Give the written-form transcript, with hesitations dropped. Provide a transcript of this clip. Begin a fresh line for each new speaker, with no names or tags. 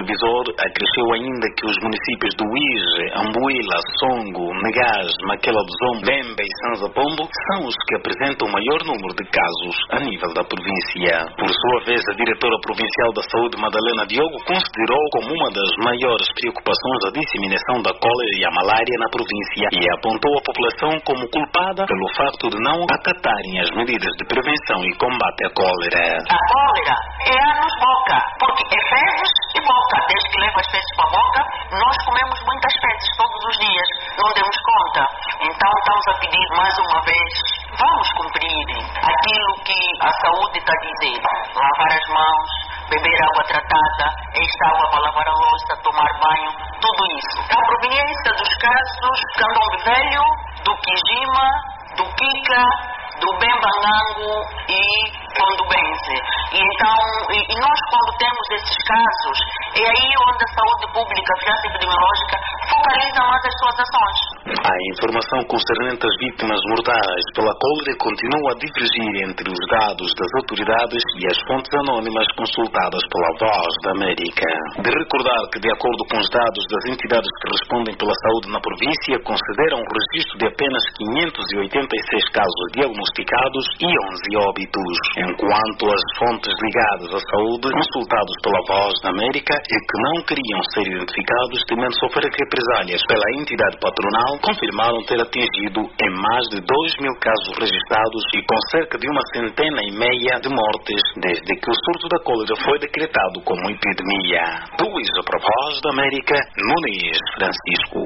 supervisor acresceu ainda que os municípios do Uíge, Ambuila, Songo, Negás, Maquela do Zombo, Bemba e Sanza Pombo são os que apresentam o maior número de casos a nível da província. Por sua vez, a diretora provincial da Saúde, Madalena Diogo, considerou como uma das maiores preocupações a disseminação da cólera e a malária na província e apontou a população como culpada pelo facto de não acatarem as medidas de prevenção e combate à cólera.
A cólera é anos boca, porque é fezes e boca. Desde que leva as fezes para a boca, nós comemos muitas fezes todos os dias, não demos conta. Então estamos a pedir mais uma vez, vamos cumprir aquilo que a saúde está a dizer. Lavar as mãos, beber água tratada, esta água para lavar a louça, tomar banho, tudo isso. A proveniência dos casos Candombe Velho, do Quijima, do Kika, do Bembangango e Condubense. E nós, quando temos esses casos, é aí onde a saúde pública, a vigilância epidemiológica, focaliza mais as suas ações.
A informação concernente às vítimas mortais pela cólera continua a divergir entre os dados das autoridades e as fontes anónimas consultadas pela Voz da América. De recordar que, de acordo com os dados das entidades que respondem pela saúde na província, consideram o registro de apenas 586 casos diagnosticados e 11 óbitos, enquanto as fontes ligadas à saúde, consultados pela Voz da América e que não queriam ser identificados, temendo sofrer represálias pela entidade patronal, confirmaram ter atingido em mais de 2.000 casos registrados e com cerca de 150 de mortes desde que o surto da cólera foi decretado como epidemia. Do Isa para a Voz da América, Muniz Francisco.